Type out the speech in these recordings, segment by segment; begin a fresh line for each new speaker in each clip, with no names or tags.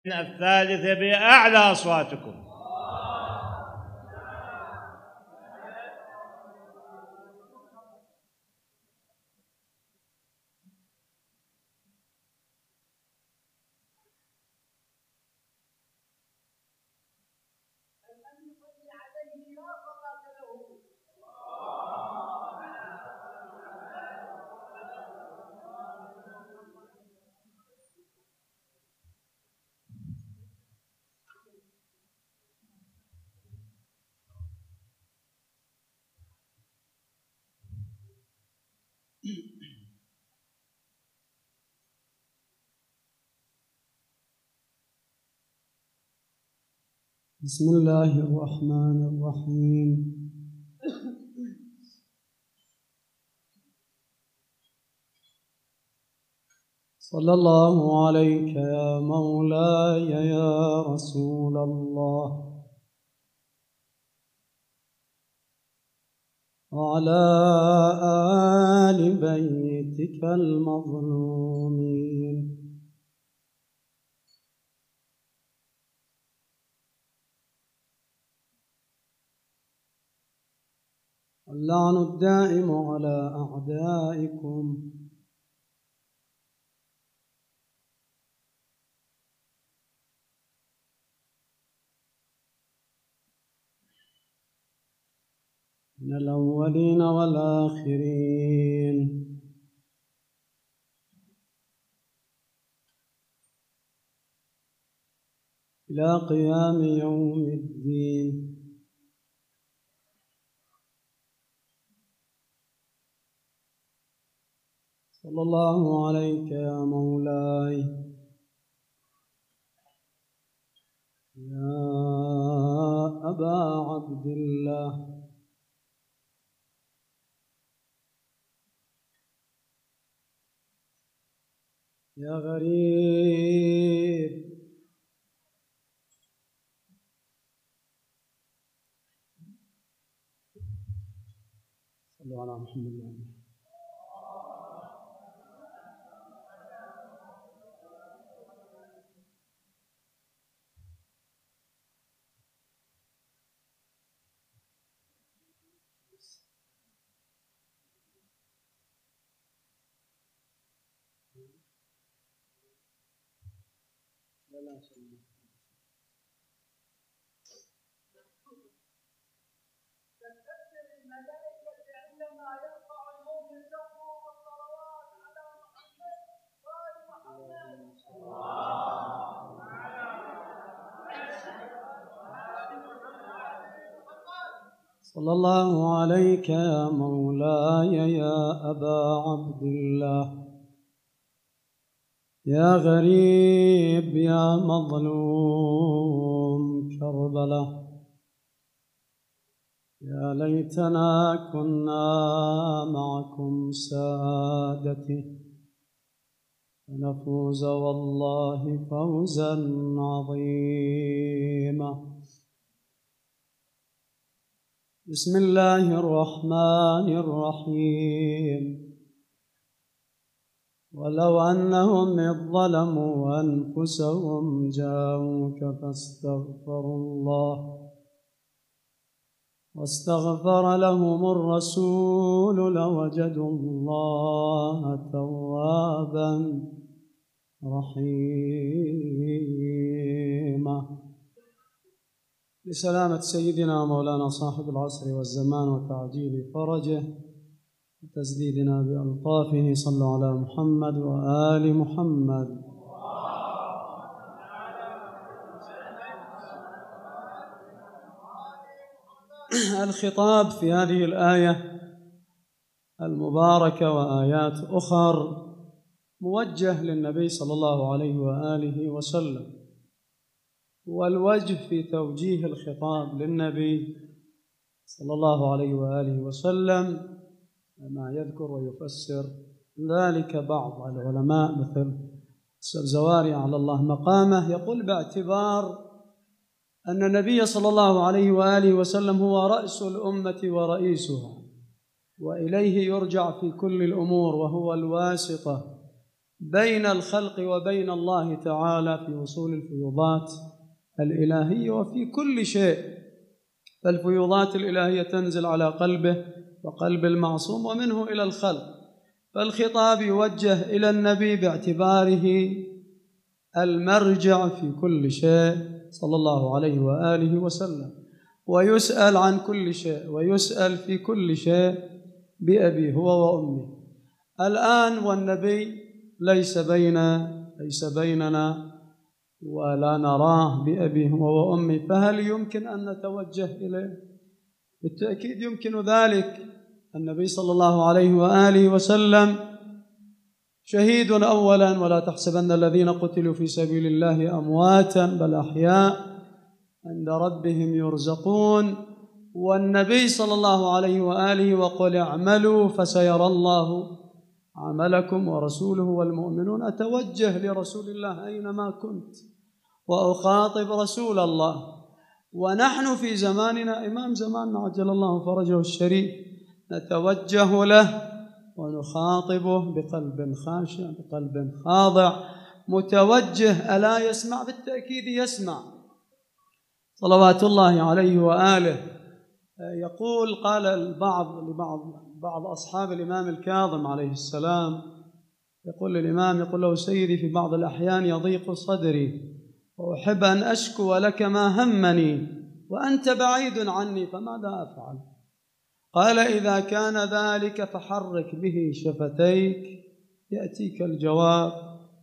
الثالثة بأعلى أصواتكم.
بسم الله الرحمن الرحيم. صلى الله عليك يا مولاي يا رسول الله، وعلى آل بيتك المظلومين. اللعن الدائم على أعدائكم، من الأولين والآخرين إلى قيام يوم الدين. صلى الله عليك يا مولاي يا أبا عبد الله، يا غريب صلوا على محمد وعلى صلى الله عليك يا مولاي يا أبا عبد الله، يا غريب يا مظلوم كربلاء، يا ليتنا كنا معكم سادتي فنفوز والله فوزا عظيما. بسم الله الرحمن الرحيم. ولو أنهم إذ ظلموا أنفسهم جاءوك فاستغفروا الله واستغفر لهم الرسول لوجدوا الله توابا رحيما. لسلامة سيدنا مولانا صاحب العصر والزمان وتعجيل فرجه وتسديدنا بألطافه، صلوا على محمد وآل محمد. الخطاب في هذه الآية المباركة وآيات أخر موجه للنبي صلى الله عليه وآله وسلم، والوجه في توجيه الخطاب للنبي صلى الله عليه وآله وسلم ما يذكر ويفسر ذلك بعض العلماء مثل الزواري على الله مقامه، يقول باعتبار أن النبي صلى الله عليه وآله وسلم هو رأس الأمة ورئيسها، وإليه يرجع في كل الأمور، وهو الواسطة بين الخلق وبين الله تعالى في وصول الفيوضات الإلهية وفي كل شيء. فالفيوضات الإلهية تنزل على قلبه وقلب المعصوم ومنه إلى الخلق، فالخطاب يوجه إلى النبي باعتباره المرجع في كل شيء صلى الله عليه وآله وسلم، ويسأل عن كل شيء ويسأل في كل شيء بأبيه هو وأمه. الآن والنبي ليس بيننا ولا نراه بأبيه هو وأمه، فهل يمكن أن نتوجه إليه؟ بالتأكيد يمكن ذلك. النبي صلى الله عليه وآله وسلم شهيد أولا، ولا تحسبن الذين قتلوا في سبيل الله أمواتا بل أحياء عند ربهم يرزقون. والنبي صلى الله عليه وآله وقل اعملوا فسيرى الله عملكم ورسوله والمؤمنون. أتوجه لرسول الله أينما كنت وأخاطب رسول الله، ونحن في زماننا إمام زماننا عجل الله فرجه الشريف نتوجه له ونخاطبه بقلب خاشع بقلب خاضع متوجه. ألا يسمع؟ بالتأكيد يسمع صلوات الله عليه وآله. يقول قال بعض أصحاب الإمام الكاظم عليه السلام، يقول للإمام، يقول له سيدي في بعض الأحيان يضيق صدري وأحب أن أشكو لك ما همني وأنت بعيد عني فماذا أفعل؟ قال إذا كان ذلك فحرك به شفتيك يأتيك الجواب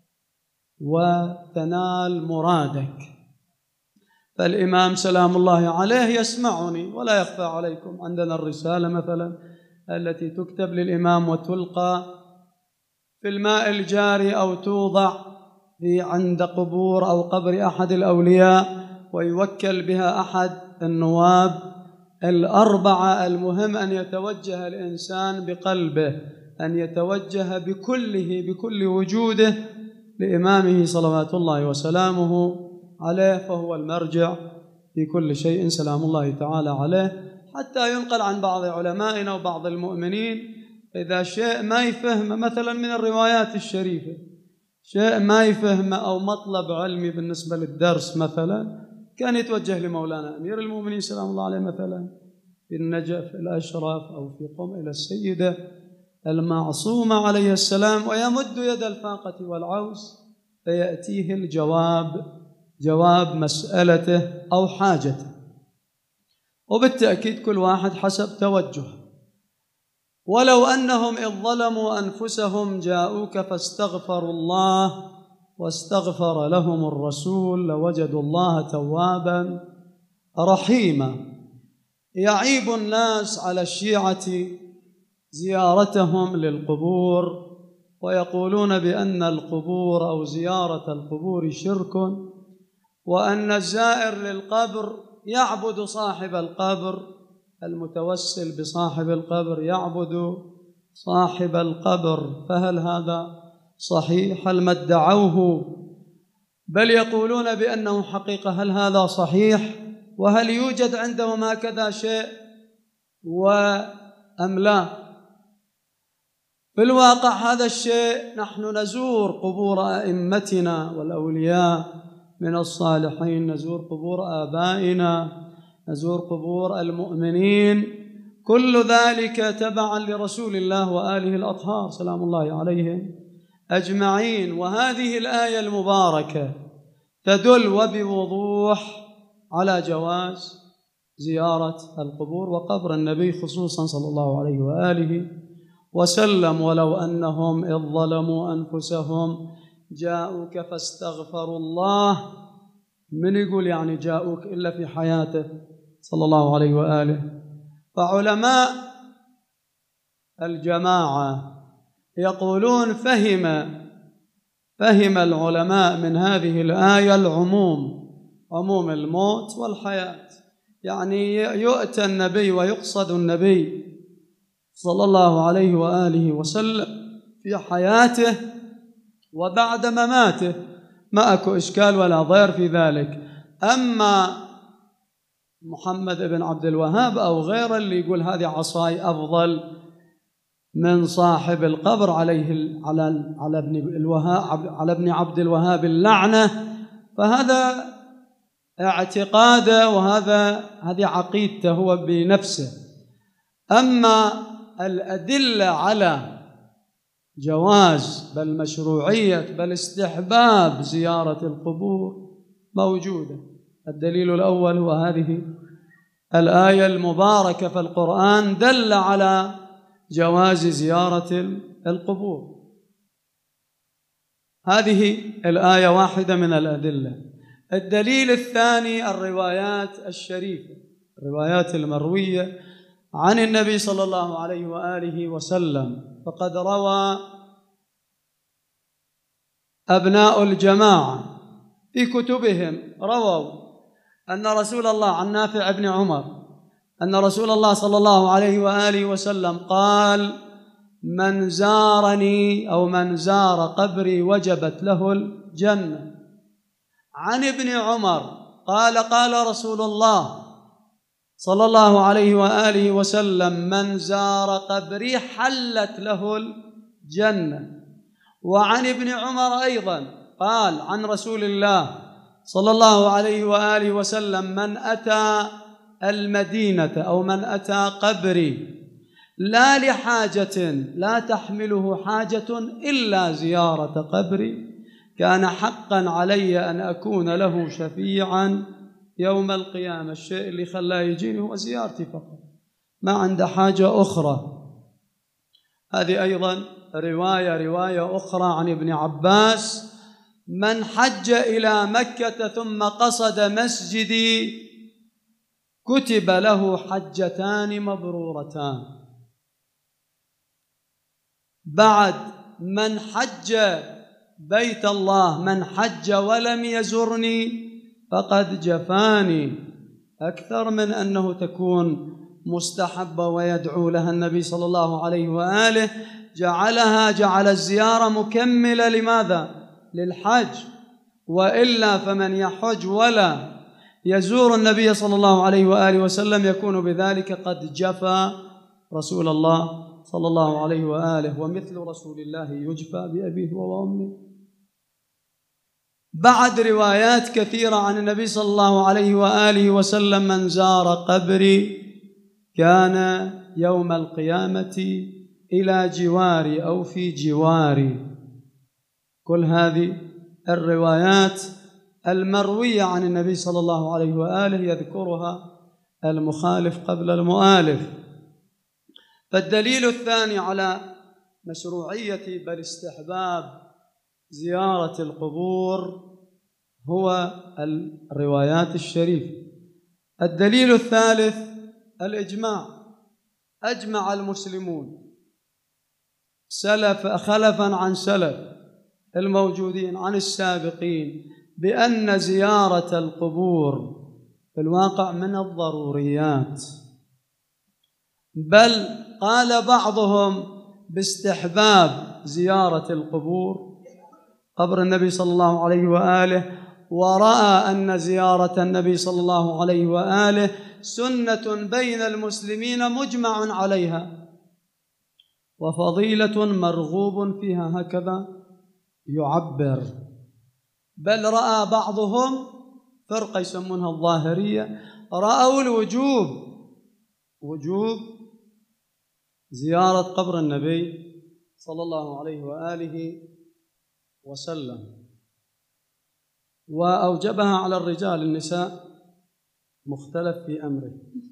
وتنال مرادك. فالإمام سلام الله عليه يسمعني، ولا يخفى عليكم عندنا الرسالة مثلا التي تكتب للإمام وتلقى في الماء الجاري أو توضع عند قبور أو قبر أحد الأولياء ويوكل بها أحد النواب الأربعة. المهم أن يتوجه الإنسان بقلبه، أن يتوجه بكل وجوده لإمامه صلوات الله وسلامه عليه، فهو المرجع في كل شيء سلام الله تعالى عليه. حتى ينقل عن بعض علمائنا وبعض المؤمنين إذا شيء ما يفهم مثلا من الروايات الشريفة، شيء ما يفهم أو مطلب علمي بالنسبة للدرس مثلا، كان يتوجه لمولانا أمير المؤمنين سلام الله عليه مثلا في النجف الأشرف أو في قم إلى السيدة المعصومة عليه السلام ويمد يد الفاقة والعوز فيأتيه الجواب، جواب مسألته أو حاجته. وبالتأكيد كل واحد حسب توجه. ولو أنهم إذ ظلموا أنفسهم جاءوك فاستغفروا الله واستغفر لهم الرسول لوجدوا الله توابا رحيما. يعيب الناس على الشيعة زيارتهم للقبور ويقولون بأن القبور أو زيارة القبور شرك، وأن الزائر للقبر يعبد صاحب القبر، المتوسل بصاحب القبر يعبد صاحب القبر. فهل هذا صحيح؟ هل ما ادعوه بل يقولون بأنه حقيقة؟ هل هذا صحيح؟ وهل يوجد عندهم هكذا شيء أم لا؟ في الواقع هذا الشيء نحن نزور قبور أئمتنا والأولياء من الصالحين، نزور قبور آبائنا، نزور قبور المؤمنين، كل ذلك تبعا لرسول الله وآله الأطهار سلام الله عليهم أجمعين. وهذه الآية المباركة تدل وبوضوح على جواز زيارة القبور وقبر النبي خصوصا صلى الله عليه وآله وسلم. ولو أنهم إذ ظلموا أنفسهم جاءوك فاستغفروا الله، من يقول يعني جاءوك إلا في حياته صلى الله عليه وآله؟ فعلماء الجماعة يقولون فهم العلماء من هذه الآية عموم الموت والحياة، يعني يؤتى النبي ويقصد النبي صلى الله عليه وآله وسلم في حياته وبعد مماته، ما أكو إشكال ولا ضير في ذلك. أما محمد بن عبد الوهاب أو غيره اللي يقول هذه عصاي أفضل من صاحب القبر على ابن عبد الوهاب اللعنة، فهذا اعتقاده هذه عقيدته هو بنفسه. أما الأدلة على جواز بل مشروعية بل استحباب زيارة القبور موجودة. الدليل الأول هو هذه الآية المباركة في القرآن دل على جواز زيارة القبور. هذه الآية واحدة من الأدلة. الدليل الثاني الروايات الشريفة، الروايات المروية عن النبي صلى الله عليه وآله وسلم. فقد روى أبناء الجماعة في كتبهم رووا أن رسول الله عن نافع بن عمر أن رسول الله صلى الله عليه وآله وسلم قال: من زارني أو من زار قبري وجبت له الجنة. عن ابن عمر قال رسول الله صلى الله عليه وآله وسلم: من زار قبري حلت له الجنة. وعن ابن عمر أيضا قال عن رسول الله صلى الله عليه وآله وسلم: من أتى المدينة أو من أتى قبري لا لحاجة لا تحمله حاجة إلا زيارة قبري كان حقا علي أن أكون له شفيعا يوم القيامة. الشيء اللي خلاه يجيني هو زيارتي فقط، ما عنده حاجة أخرى. هذه أيضا رواية أخرى عن ابن عباس: من حج إلى مكة ثم قصد مسجدي كتب له حجتان مبرورتان. بعد من حج بيت الله من حج ولم يزرني فقد جفاني، أكثر من أنه تكون مستحبة ويدعو لها النبي صلى الله عليه وآله، جعل الزيارة مكملة لماذا؟ للحج. وإلا فمن يحج ولا يزور النبي صلى الله عليه وآله وسلم يكون بذلك قد جفى رسول الله صلى الله عليه وآله، ومثل رسول الله يجفى بأبيه وأمه. بعد روايات كثيرة عن النبي صلى الله عليه وآله وسلم: من زار قبري كان يوم القيامة إلى جواري أو في جواري. كل هذه الروايات المروية عن النبي صلى الله عليه وآله يذكرها المخالف قبل المؤالف. فالدليل الثاني على مشروعية بل استحباب زيارة القبور هو الروايات الشريفة. الدليل الثالث الإجماع. أجمع المسلمون خلفا عن سلف الموجودين عن السابقين بأن زيارة القبور في الواقع من الضروريات، بل قال بعضهم باستحباب زيارة القبور قبر النبي صلى الله عليه وآله، ورأى أن زيارة النبي صلى الله عليه وآله سنة بين المسلمين مجمع عليها وفضيلة مرغوب فيها، هكذا يعبر. بل رأى بعضهم فرقة يسمونها الظاهرية رأوا وجوب زيارة قبر النبي صلى الله عليه وآله وسلم، وأوجبها على الرجال. النساء مختلف في أمره.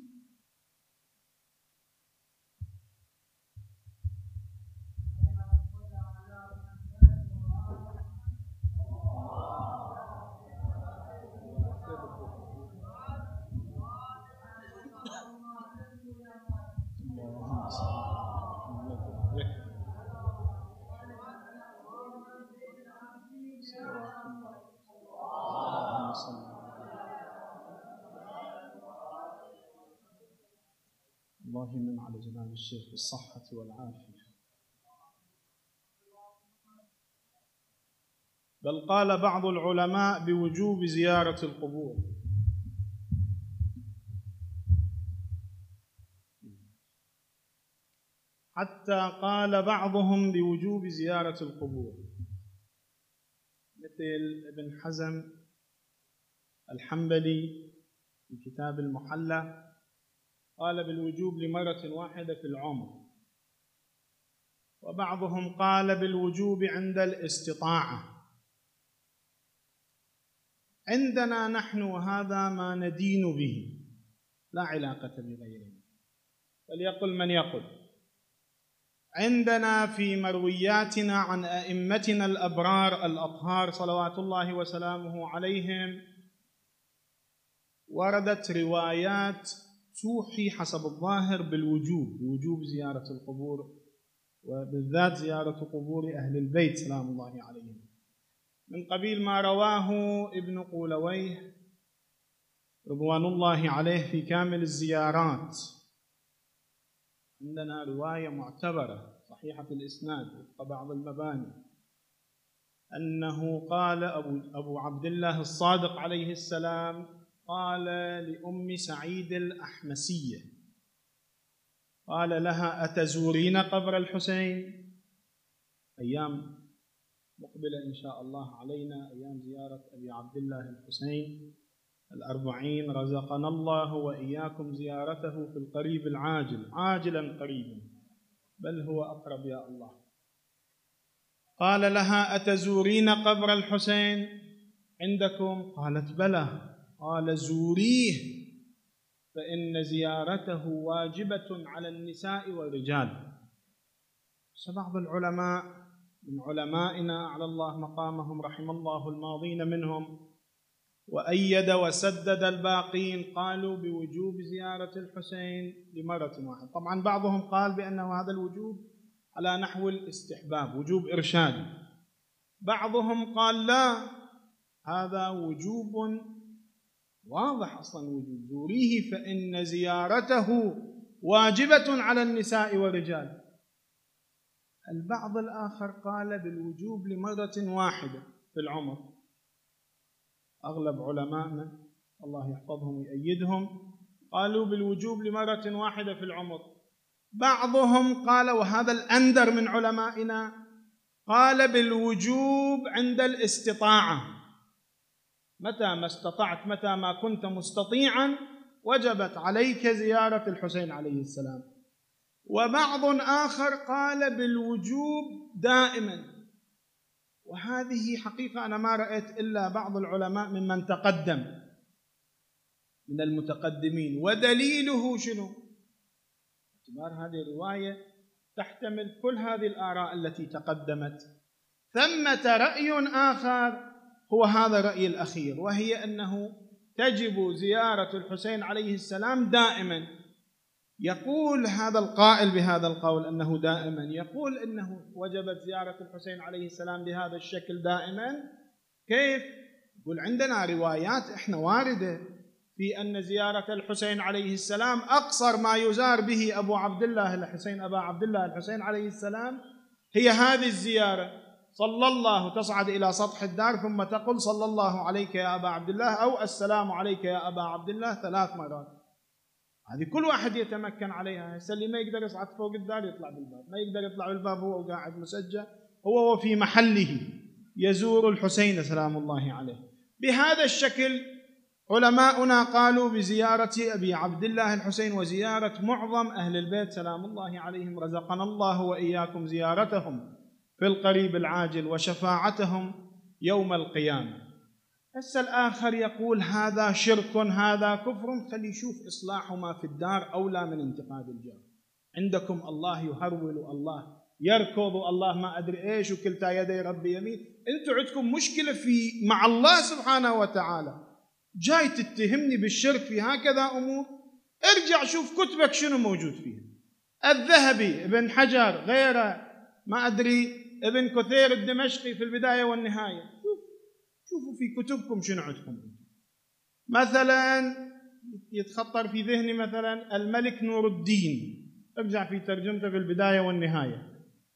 الله من على جناب الشيخ بالصحة والعافية.
بل قال بعض العلماء بوجوب زيارة القبور. حتى قال بعضهم بوجوب زيارة القبور، مثل ابن حزم الحنبلي في كتاب المحلى قال بالوجوب لمرة واحدة في العمر، وبعضهم قال بالوجوب عند الاستطاعة. عندنا نحن وهذا ما ندين به، لا علاقة بغيرنا، فليقل من يقل. عندنا في مروياتنا عن أئمتنا الأبرار الأطهار صلوات الله وسلامه عليهم وردت روايات توحي حسب الظاهر بوجوب زيارة القبور، وبالذات زيارة قبور أهل البيت سلام الله عليهم، من قبيل ما رواه ابن قولويه رضوان الله عليه في كامل الزيارات. عندنا رواية معتبرة صحيحة الإسناد وفق بعض المباني أنه قال أبو عبد الله الصادق عليه السلام قال لأم سعيد الأحمسية، قال لها: أتزورين قبر الحسين؟ أيام مقبلة إن شاء الله علينا أيام زيارة أبي عبد الله الحسين 40، رزقنا الله وإياكم زيارته في القريب العاجل، عاجلا قريبا، بل هو أقرب يا الله. قال لها: أتزورين قبر الحسين عندكم؟ قالت: بلى. قال: زوريه فإن زيارته واجبة على النساء والرجال. بعض العلماء من علمائنا أعلى الله مقامهم رحم الله الماضين منهم وأيد وسدد الباقين قالوا بوجوب زيارة الحسين لمرة واحدة. طبعا بعضهم قال بأنه هذا الوجوب على نحو الاستحباب، وجوب إرشادي. بعضهم قال لا، هذا وجوب واضح أصلا، وجوب زوريه فإن زيارته واجبة على النساء والرجال. البعض الآخر قال بالوجوب لمرة واحدة في العمر. أغلب علمائنا الله يحفظهم ويؤيدهم قالوا بالوجوب لمرة واحدة في العمر. بعضهم قال، وهذا الأندر من علمائنا، قال بالوجوب عند الاستطاعة، متى ما استطعت، متى ما كنت مستطيعا وجبت عليك زيارة الحسين عليه السلام. وبعض آخر قال بالوجوب دائما، وهذه حقيقة أنا ما رأيت إلا بعض العلماء ممن تقدم من المتقدمين. ودليله شنو؟ باعتبار هذه الرواية تحتمل كل هذه الآراء التي تقدمت. ثمة رأي آخر هو هذا الرأي الأخير، وهي أنه تجب زيارة الحسين عليه السلام دائما. يقول هذا القائل بهذا القول أنه دائما، يقول أنه وجبت زيارة الحسين عليه السلام بهذا الشكل دائما. كيف؟ يقول عندنا روايات إحنا واردة في أن زيارة الحسين عليه السلام أقصر ما يزار به أبو عبد الله الحسين، أبا عبد الله الحسين عليه السلام، هي هذه الزيارة. صلى الله، تصعد إلى سطح الدار ثم تقول صلى الله عليك يا أبا عبد الله، أو السلام عليك يا أبا عبد الله 3 مرات. هذه كل واحد يتمكن عليها. اللي ما يقدر يصعد فوق الدار يطلع بالباب، ما يقدر يطلع بالباب هو قاعد مسجل، هو وفي محله يزور الحسين سلام الله عليه. بهذا الشكل علماؤنا قالوا بزيارة أبي عبد الله الحسين وزيارة معظم أهل البيت سلام الله عليهم، رزقنا الله وإياكم زيارتهم في القريب العاجل وشفاعتهم يوم القيامة. هسه الآخر يقول هذا شرك، هذا كفر، خلي يشوف إصلاحهما في الدار أولى من انتقاد الجار. عندكم الله يهرول، الله يركض، الله ما أدري إيش، وكلتا يدي ربي يمين. أنتم عندكم مشكلة في مع الله سبحانه وتعالى، جاي تتهمني بالشرك في هكذا أمور؟ ارجع شوف كتبك شنو موجود فيها. الذهبي، ابن حجر، غيره، ما أدري، ابن كثير الدمشقي في البداية والنهاية. شوفوا في كتبكم شنو عندكم. مثلا يتخطر في ذهني مثلا الملك نور الدين، ارجع في ترجمته في البداية والنهاية،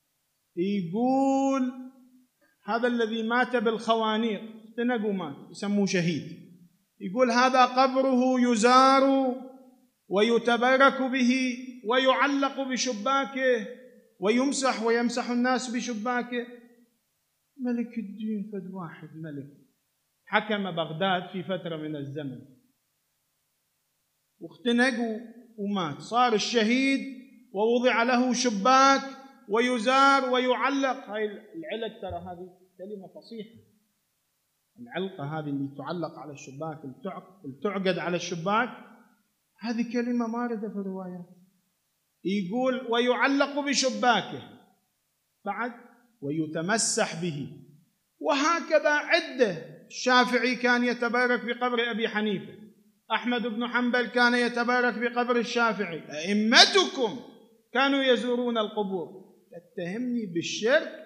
يقول هذا الذي مات بالخوانيق، اختنق ومات، يسموه شهيد، يقول هذا قبره يزار ويتبرك به ويعلق بشباكه ويمسح الناس بشباكه. ملك الدين فد واحد ملك حكم بغداد في فترة من الزمن، واختنق ومات، صار الشهيد ووضع له شباك ويزار ويعلق. هاي العلق ترى هذه كلمة فصيحة، العلقة هذه اللي تعلق على الشباك، اللي تعقد على الشباك، هذه كلمة ماردة في الروايات. يقول ويعلق بشباكه، بعد ويتمسح به. وهكذا عدة. الشافعي كان يتبارك بقبر أبي حنيفة، أحمد بن حنبل كان يتبارك بقبر الشافعي، أئمتكم كانوا يزورون القبور. تتهمني بالشرك؟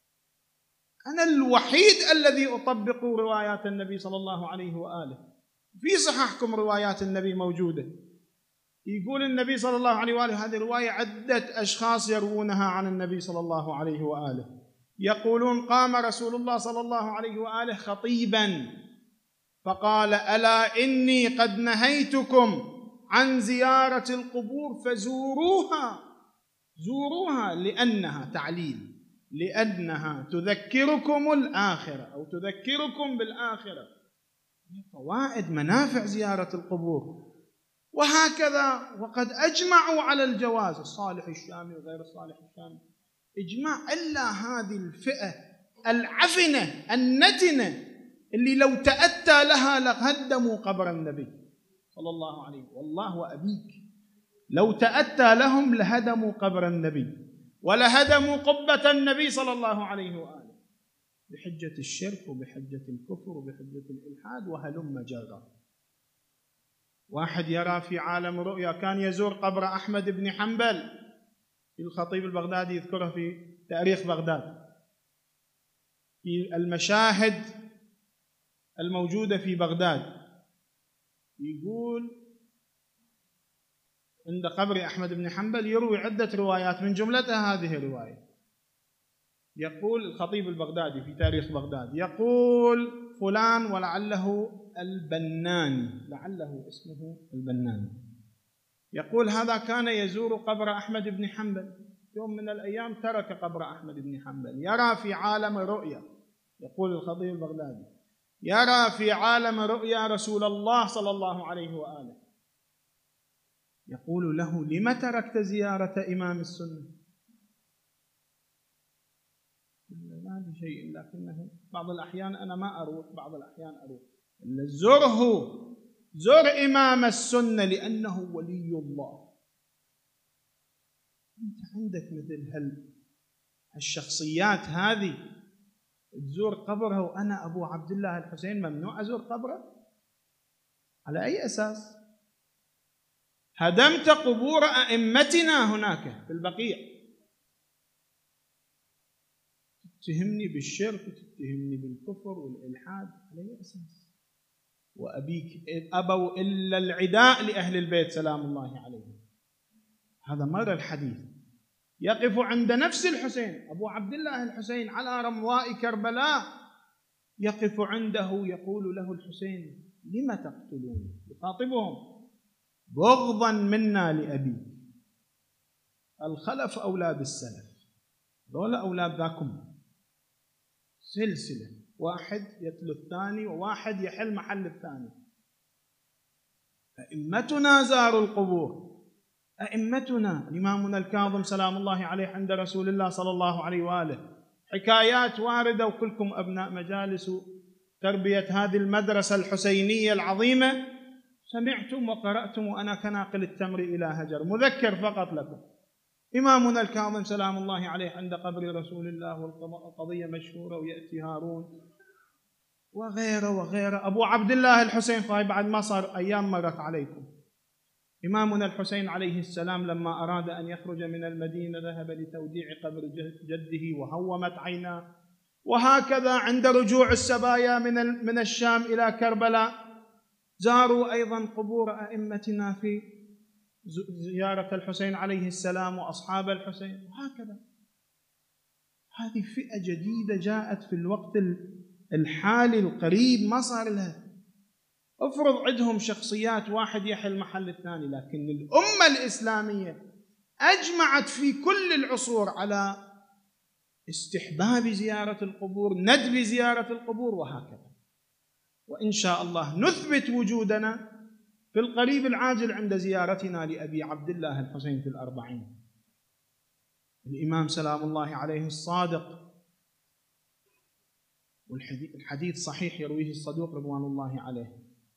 أنا الوحيد الذي أطبق روايات النبي صلى الله عليه وآله. في صححكم روايات النبي موجودة. يقول النبي صلى الله عليه وآله، هذه رواية عدة أشخاص يروونها عن النبي صلى الله عليه وآله، يقولون قام رسول الله صلى الله عليه وآله خطيبا فقال ألا إني قد نهيتكم عن زيارة القبور فزوروها، زوروها لأنها تعليل، لأنها تذكركم الآخرة أو تذكركم بالآخرة. فوائد منافع زيارة القبور. وهكذا وقد أجمعوا على الجواز، الصالح الشامي وغير الصالح الشامي إجماع، إلا هذه الفئة العفنة النتنة اللي لو تأتى لها لهدموا قبر النبي صلى الله عليه وسلم. والله وأبيك لو تأتى لهم لهدموا قبر النبي ولهدموا قبة النبي صلى الله عليه وآله، بحجة الشرك وبحجة الكفر وبحجة الإلحاد وهلم جرا. واحد يرى في عالم رؤيا، كان يزور قبر أحمد بن حنبل، الخطيب البغدادي يذكرها في تاريخ بغداد، في المشاهد الموجودة في بغداد. يقول عند قبر أحمد بن حنبل يروي عدة روايات، من جملتها هذه الرواية. يقول الخطيب البغدادي في تاريخ بغداد، يقول فلان ولعله البناني، لعله اسمه البناني، يقول هذا كان يزور قبر أحمد بن حنبل، يوم من الأيام ترك قبر أحمد بن حنبل، يرى في عالم رؤيا، يقول الخطيب البغدادي، يرى في عالم رؤيا رسول الله صلى الله عليه وآله، يقول له لم تركت زيارة إمام السنة؟ لا لشيء، لكنه بعض الأحيان أنا ما أروح، بعض الأحيان أروح. زره، زر إمام السنة لأنه ولي الله. أنت عندك مثل هالشخصيات هذه تزور قبرها، وأنا أبو عبد الله الحسين ممنوع أزور قبره؟ على أي أساس؟ هدمت قبور أئمتنا هناك في البقيع، تتهمني بالشرك وتتهمني بالكفر والإلحاد، على أي أساس؟ وأبيك أبوا إلا العداء لأهل البيت سلام الله عليهم. هذا مر الحديث. يقف عند نفس الحسين، أبو عبد الله الحسين على رمضاء كربلاء، يقف عنده يقول له الحسين لم تقتلون؟ يخاطبهم بغضا منا لأبي، الخلف أولاد السلف، دول أولاد ذاكم سلسلة، واحد يتلو الثاني وواحد يحل محل الثاني. أئمتنا زاروا القبور، أئمتنا، إمامنا الكاظم سلام الله عليه عند رسول الله صلى الله عليه وآله، حكايات واردة، وكلكم أبناء مجالس تربية هذه المدرسة الحسينية العظيمة، سمعتم وقرأتم وأنا كناقل التمر إلى هجر. مذكر فقط لكم، إمامنا الكاظم سلام الله عليه عند قبر رسول الله، والقضية مشهورة، ويأتي هارون وغيره وغيره. أبو عبد الله الحسين، فهي بعد ما صار أيام مرت عليكم. إمامنا الحسين عليه السلام لما أراد أن يخرج من المدينة ذهب لتوديع قبر جده وهومت عيناه. وهكذا عند رجوع السبايا من الشام إلى كربلاء زاروا أيضا قبور أئمتنا في زيارة الحسين عليه السلام وأصحاب الحسين. وهكذا هذه فئة جديدة جاءت في الوقت الحالي القريب، ما صار لها. افرض عندهم شخصيات واحد يحل محل الثاني، لكن الأمة الإسلامية أجمعت في كل العصور على استحباب زيارة القبور، ندب زيارة القبور، وهكذا. وإن شاء الله نثبت وجودنا في القريب العاجل عند زيارتنا لأبي عبد الله الحسين في الأربعين. الإمام سلام الله عليه الصادق، والحديث صحيح يرويه الصدوق رضوان الله عليه،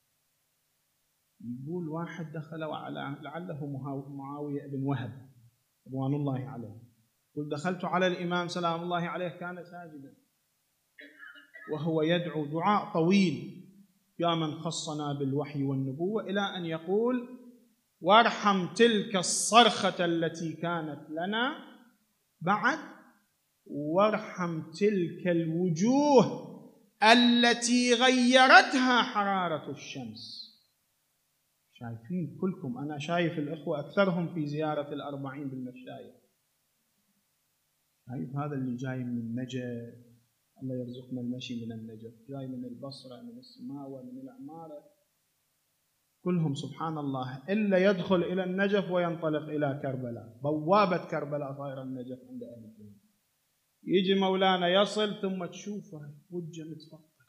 يقول واحد دخل لعله معاوية بن وهب رضوان الله عليه، يقول دخلت على الإمام سلام الله عليه كان ساجدا وهو يدعو دعاء طويل يا من خصنا بالوحي والنبوة، إلى أن يقول وارحم تلك الصرخة التي كانت لنا بعد، وارحم تلك الوجوه التي غيرتها حرارة الشمس. شايفين كلكم، أنا شايف الإخوة أكثرهم في زيارة الأربعين بالمشايخ، شايف هذا اللي جاي من النجف، الله يرزقنا المشي من النجف، جاي من البصرة، من السماوة، من العمارة، كلهم سبحان الله إلا يدخل إلى النجف وينطلق إلى كربلاء، بوابة كربلاء صايرة النجف عند أهل الدنيا. يجي مولانا يصل ثم تشوفه وجه متفطر.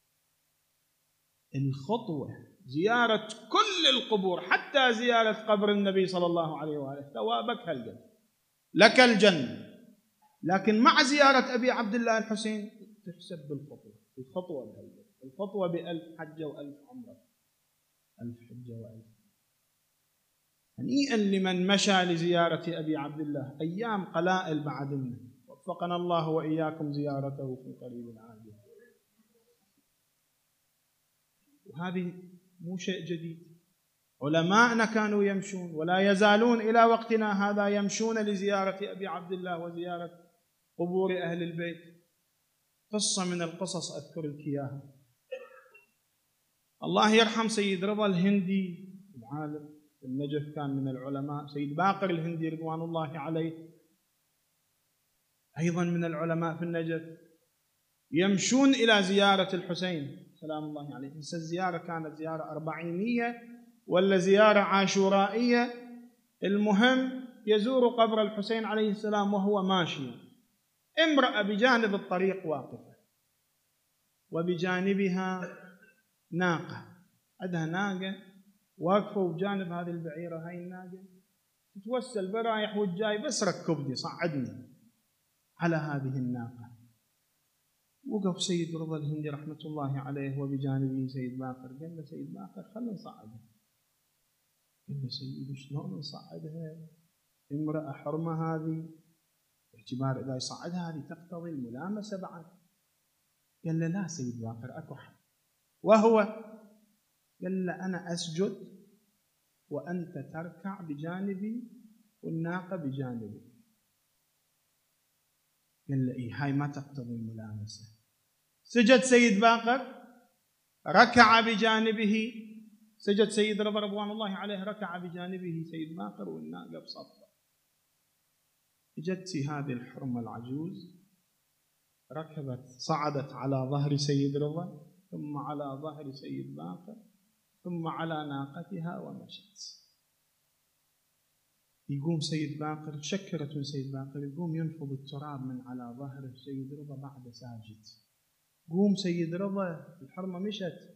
الخطوة زيارة كل القبور حتى زيارة قبر النبي صلى الله عليه وآله ثوابك هالقد، لك الجنة. لكن مع زيارة أبي عبد الله الحسين تحسب بالخطوة، الخطوة بهالقد، الخطوة ب1000 حجة و1000 عمرة، 1000 حجة و1000. هنيئا لمن مشى لزيارة أبي عبد الله، أيام قلائل بعدنا، وفقنا الله وإياكم زيارته في قريب عاجل. وهذه مو شيء جديد، علماءنا كانوا يمشون ولا يزالون إلى وقتنا هذا يمشون لزيارة أبي عبد الله وزيارة قبور أهل البيت. قصة من القصص أذكر لك إياها. الله يرحم سيد رضا الهندي العالم في النجف، كان من العلماء. سيد باقر الهندي رضوان الله عليه أيضا من العلماء في النجف، يمشون إلى زيارة الحسين سلام الله عليه. بس الزيارة كانت زيارة أربعينية ولا زيارة عاشورائية، المهم يزور قبر الحسين عليه السلام وهو ماشي، امرأة بجانب الطريق واقفة وبجانبها ناقة، عندها ناقة واقفة وبجانب هذه البعيرة هاي الناقة تتوسل برايح والجاي، بس ركبني صعدني على هذه الناقة. وقف سيد رضا الهندي رحمة الله عليه وبجانبه سيد باقر، قال له سيد باقر خلنا نصعدها. قال له سيدي شلون نصعدها؟ امرأة حرمة هذه، باعتبار إذا يصعدها هذه تقتضي الملامسة بعد. قال له لا سيد باقر أكو حل، وهو قال له أنا أسجد وأنت تركع بجانبي والناقة بجانبي. قال له إيه هاي ما تقتضي الملامسة. سجد سيد باقر، ركع بجانبه، سجد سيد رضا رضوان الله عليه، ركع بجانبه سيد باقر والناقة بصفه. اجت هذه الحرمة العجوز، ركبت صعدت على ظهر سيد رضا ثم على ظهر سيد باقر ثم على ناقتها ومشت. يقوم سيد باقر، شكرت من سيد باقر، يقوم ينفض التراب من على ظهر سيد رضا بعد ساجد. قوم سيد رضا، الحرمة مشت،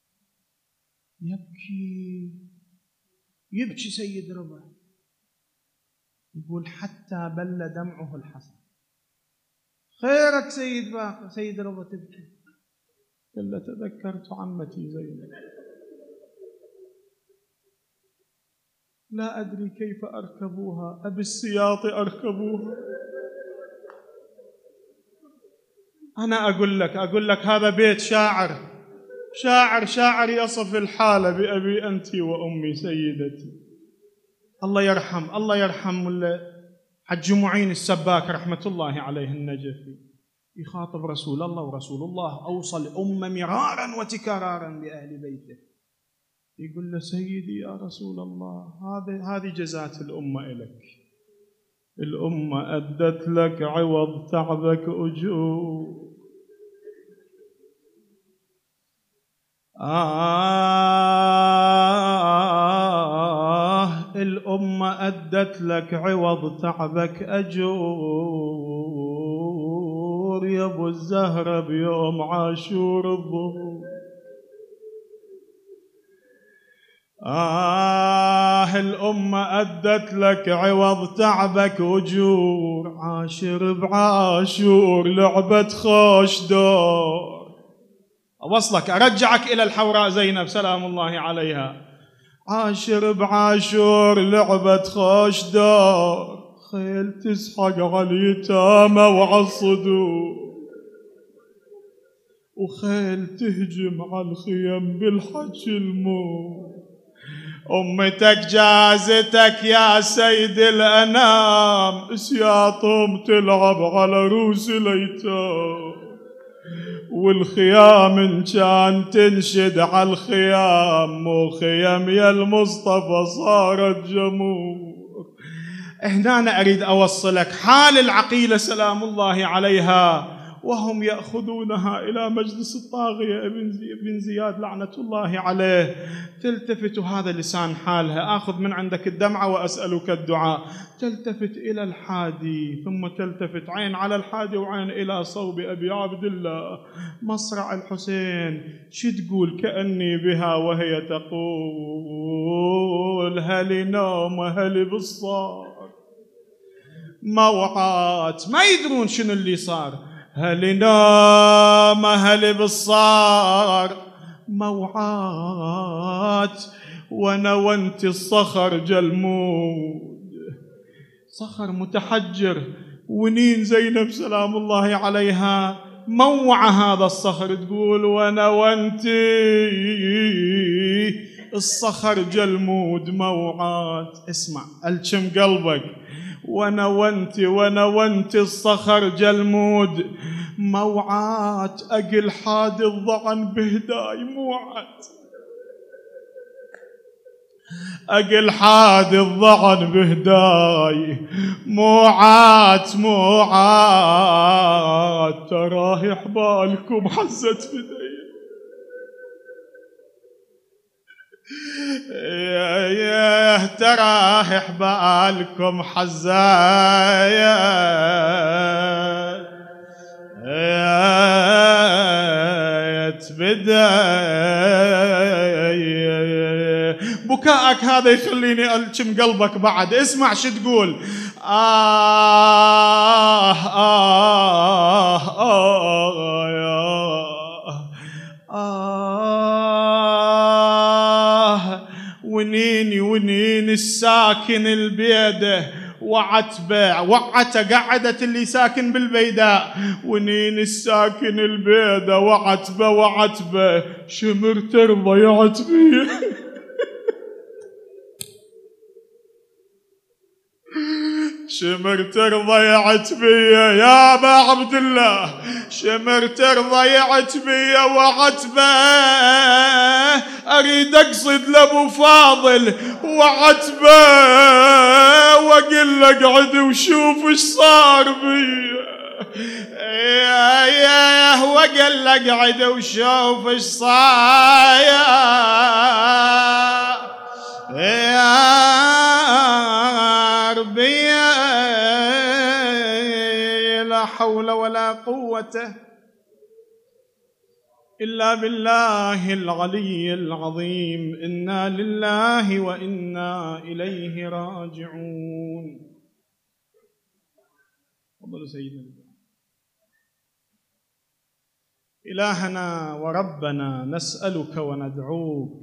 يبكي سيد رضا، يقول حتى بل دمعه الحصى. خيرك سيد باقر؟ سيد رضا تبكي. قال له تذكرت عمتي زينب، لا أدري كيف أركبوها، أبالسياط أركبوها. أنا أقول لك هذا بيت شاعر يصف الحالة بأبي أنت وأمي سيدتي. الله يرحم حج معين السباك رحمة الله عليه النجفي، يخاطب رسول الله، ورسول الله أوصى الأمة مرارا وتكرارا بأهل بيته، يقول له سيدي يا رسول الله هذه جزات الأمة إلك، الأمة أدت لك عوض تعبك أجور. الأمة أدت لك عوض تعبك أجور، يا أبو الزهرة بيوم عاشور الظهور. الأمة أدت لك عوض تعبك أجور، عاشر بعاشور لعبة خوش دور. أوصلك أرجعك إلى الحوراء زينب سلام الله عليها. عاشر بعاشور لعبة خوش دور، خيل تسحق على اليتامى وعلى الصدور، وخيل تهجم على الخيم بالحج الموت. أمتك جازتك يا سيد الأنام، اسياطهم تلعب على رؤوس الأيتام، والخيام إن كان تنشد على الخيام، مو خيم يا المصطفى صارت جمور. هنا أنا أريد أوصلك حال العقيلة سلام الله عليها وهم يأخذونها إلى مجلس الطاغية ابن زياد لعنة الله عليه. تلتفت، هذا لسان حالها، آخذ من عندك الدمعة وأسألك الدعاء. تلتفت إلى الحادي، ثم تلتفت عين على الحادي وعين إلى صوب أبي عبد الله مصرع الحسين. شو تقول؟ كأني بها وهي تقول هل نوم هل بالصار. موعات ما يدرون شنو اللي صار، هل نام هل بالصار. موعات وانا وانت الصخر جلمود، صخر متحجر. ونين زينب سلام الله عليها موع هذا الصخر، تقول وانا وانت الصخر جلمود. موعات اسمع الشم قلبك، وانا وانت الصخر جلمود. موعات اقل حاد الضعن بهداي، موعد اقل حاد الضعن بهداي. موعات تراه حبالكم حزت بدي، يا تراه حبالكم حزايت بدي. بكائك هذا يخليني ألشم قلبك بعد. اسمع شو تقول. ونين الساكن البيده وعتبه، وعته قعدت اللي ساكن بالبيداء. ونين الساكن البيده وعتبه شمرت رضيعت بيه. شمرت رضيعت بيا يا ابا عبد الله، شمرت رضيعت بيا وعتبه. اريد اقصد لابو فاضل وعتبه واقول لك اقعد وشوف ايش صار بيا. يا واقول لك اقعد وشوف ايش صار يا ربي. لا حول ولا قوة إلا بالله العلي العظيم. إنا لله وإنا إليه راجعون. تفضل سيدنا. إلهنا وربنا نسألك وندعوك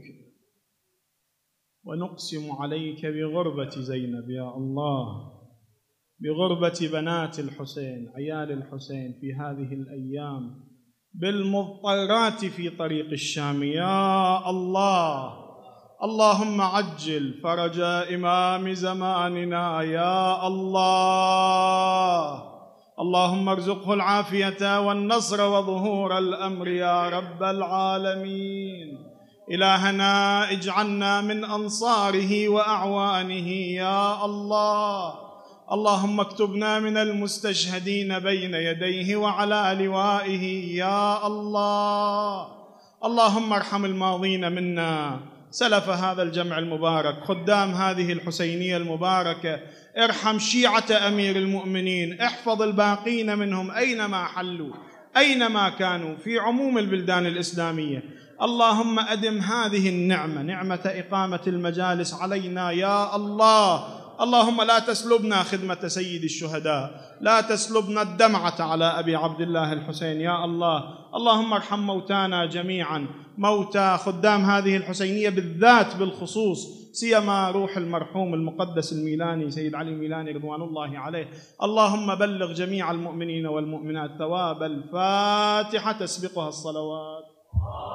ونقسم عليك بغربة زينب يا الله، بغربة بنات الحسين عيال الحسين في هذه الأيام، بالمضطرات في طريق الشام يا الله. اللهم عجل فرج إمام زماننا يا الله. اللهم ارزقه العافية والنصر وظهور الأمر يا رب العالمين. إلهنا اجعلنا من أنصاره وأعوانه يا الله. اللهم اكتبنا من المستشهدين بين يديه وعلى لوائه يا الله. اللهم ارحم الماضين منا سلف هذا الجمع المبارك، خدام هذه الحسينية المباركة، ارحم شيعة أمير المؤمنين، احفظ الباقين منهم أينما حلوا أينما كانوا في عموم البلدان الإسلامية. اللهم أدم هذه النعمة، نعمة إقامة المجالس علينا يا الله. اللهم لا تسلبنا خدمة سيد الشهداء، لا تسلبنا الدمعة على أبي عبد الله الحسين يا الله. اللهم ارحم موتانا جميعا، موتى خدام هذه الحسينية بالذات بالخصوص، سيما روح المرحوم المقدس الميلاني سيد علي الميلاني رضوان الله عليه. اللهم بلغ جميع المؤمنين والمؤمنات ثواب الفاتحة تسبقها الصلوات.